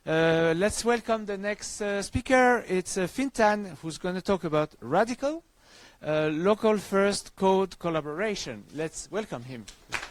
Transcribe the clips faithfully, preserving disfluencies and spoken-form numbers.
Uh, let's welcome the next uh, speaker. It's uh, Fintan, who's going to talk about Radical, uh, local first code collaboration. Let's welcome him.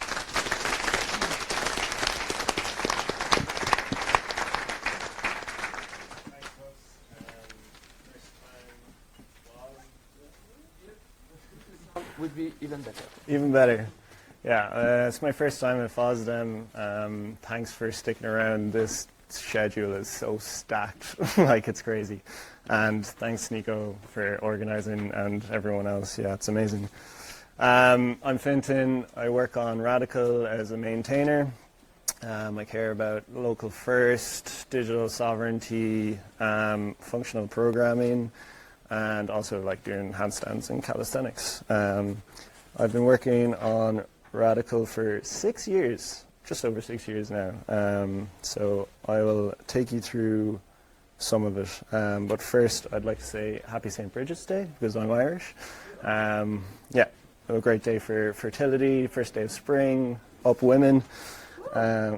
Would be even better. Even better. Yeah, uh, it's my first time at FOSDEM. Um, thanks for sticking around. This schedule is so stacked, like it's crazy. And thanks, Nico, for organising and everyone else. Yeah, it's amazing. Um, I'm Fintan. I work on Radical as a maintainer. Um, I care about local first, digital sovereignty, um, functional programming, and also like doing handstands and calisthenics. Um, I've been working on Radical for six years, just over six years now. Um, so I will take you through some of it. Um, but first, I'd like to say Happy Saint Bridget's Day, because I'm Irish. Um, yeah, a great day for fertility, first day of spring, up women. Um,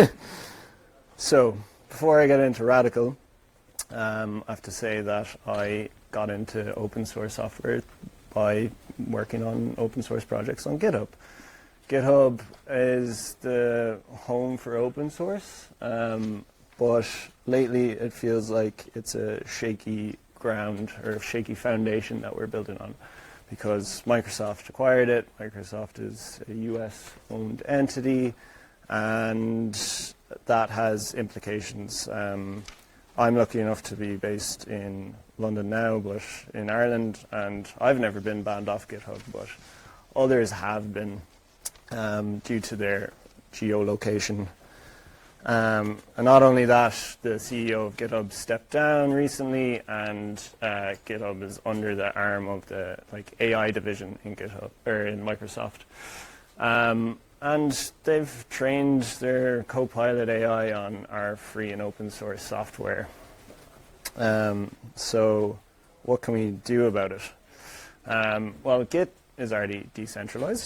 so before I get into Radical, um, I have to say that I got into open source software by working on open source projects on GitHub. GitHub is the home for open source, um, but lately it feels like it's a shaky ground or a shaky foundation that we're building on, because Microsoft acquired it. Microsoft is a U S owned entity, and that has implications. Um, I'm lucky enough to be based in London now, but in Ireland, and I've never been banned off GitHub, but others have been um, due to their geolocation. Um, and not only that, the C E O of GitHub stepped down recently, and uh, GitHub is under the arm of the like A I division in GitHub or in Microsoft. Um, And they've trained their Copilot A I on our free and open source software. Um, so what can we do about it? Um, well, Git is already decentralized.